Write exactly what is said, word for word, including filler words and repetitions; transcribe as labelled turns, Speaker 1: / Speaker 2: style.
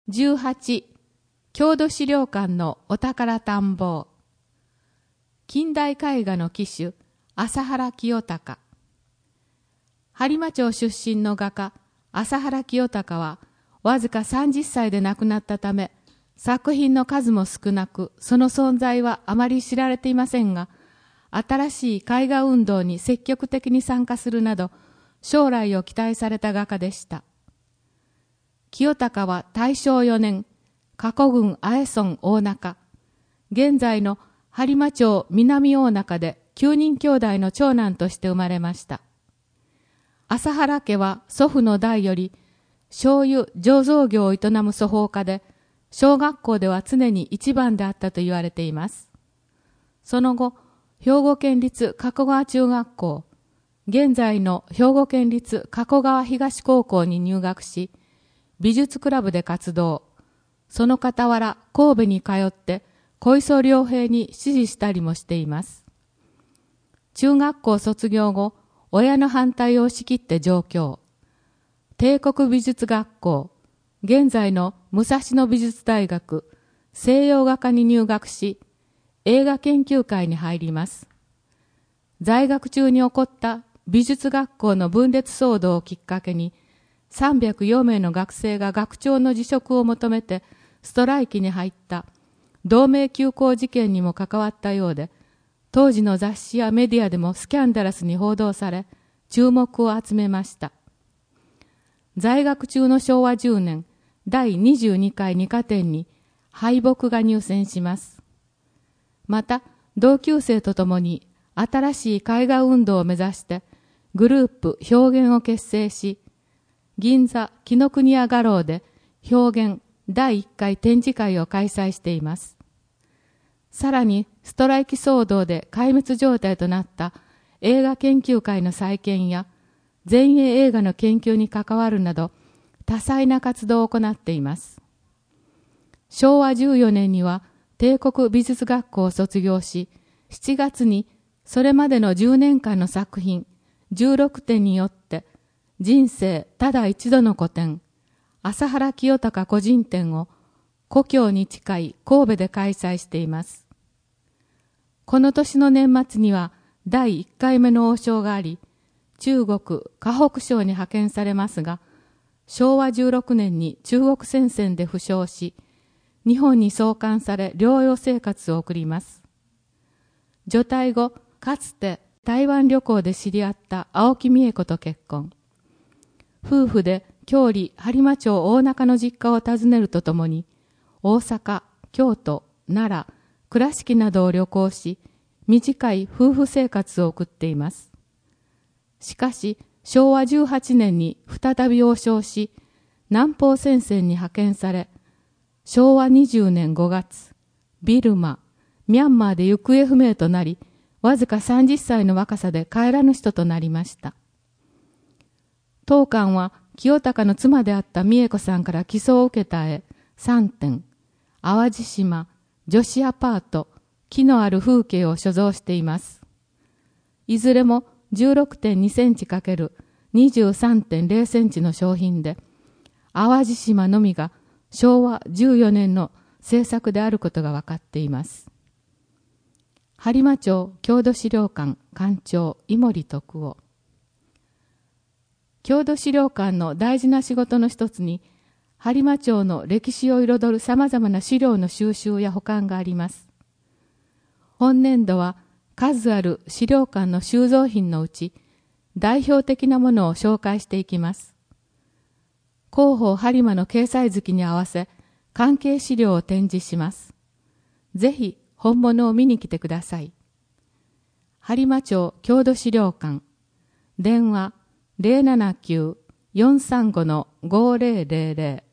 Speaker 1: じゅうはち、郷土資料館のお宝探訪。近代絵画の旗手、朝原清隆。播磨町出身の画家、朝原清隆は、わずかさんじゅっさいで亡くなったため、作品の数も少なく、その存在はあまり知られていませんが、新しい絵画運動に積極的に参加するなど、将来を期待された画家でした。清隆は大正よねん、加古郡阿江村大中、現在の播磨町南大中できゅうにん兄弟の長男として生まれました。朝原家は祖父の代より醤油醸造業を営む粗放家で、小学校では常に一番であったと言われています。その後、兵庫県立加古川中学校、現在の兵庫県立加古川東高校に入学し、美術クラブで活動。その傍ら神戸に通って小磯良平に師事したりもしています。中学校卒業後、親の反対を押し切って上京。帝国美術学校、現在の武蔵野美術大学西洋画科に入学し、映画研究会に入ります。在学中に起こった美術学校の分裂騒動をきっかけに、さんびゃくよんめいの学生が学長の辞職を求めてストライキに入った同盟休校事件にも関わったようで、当時の雑誌やメディアでもスキャンダラスに報道され、注目を集めました。在学中のしょうわじゅうねん、だいにじゅうにかい二科展に敗北が入選します。また、同級生と共に新しい絵画運動を目指してグループ表現を結成し、銀座紀ノ国屋画廊で表現だいいっかい展示会を開催しています。さらにストライキ騒動で壊滅状態となった映画研究会の再建や前衛映画の研究に関わるなど多彩な活動を行っています。しょうわじゅうよねんには帝国美術学校を卒業し、しちがつにそれまでのじゅうねんかんの作品じゅうろくてんによって人生ただ一度の個展、朝原清隆個人展を故郷に近い神戸で開催しています。この年の年末にはだいいっかいめの王将があり、中国河北省に派遣されますが、しょうわじゅうろくねんに中国戦線で負傷し、日本に送還され療養生活を送ります。除隊後、かつて台湾旅行で知り合った青木美恵子と結婚。夫婦で郷里播磨町大中の実家を訪ねるとともに、大阪、京都、奈良、倉敷などを旅行し、短い夫婦生活を送っています。しかし、しょうわじゅうはちねんに再び王将し、南方戦線に派遣され、しょうわにじゅうねんごがつ、ビルマ、ミャンマーで行方不明となり、わずかさんじゅっさいの若さで帰らぬ人となりました。当館は清隆の妻であった美恵子さんから寄贈を受けた絵さんてん、淡路島、女子アパート、木のある風景を所蔵しています。いずれも じゅうろくてんにセンチ×にじゅうさんてんゼロセンチの商品で、淡路島のみがしょうわじゅうよねんの制作であることが分かっています。播磨町郷土資料館館長井森徳夫。郷土資料館の大事な仕事の一つに、播磨町の歴史を彩る様々な資料の収集や保管があります。本年度は数ある資料館の収蔵品のうち、代表的なものを紹介していきます。広報播磨の掲載月に合わせ、関係資料を展示します。ぜひ本物を見に来てください。播磨町郷土資料館、電話ゼロななきゅう よんさんご ごゼロゼロゼロ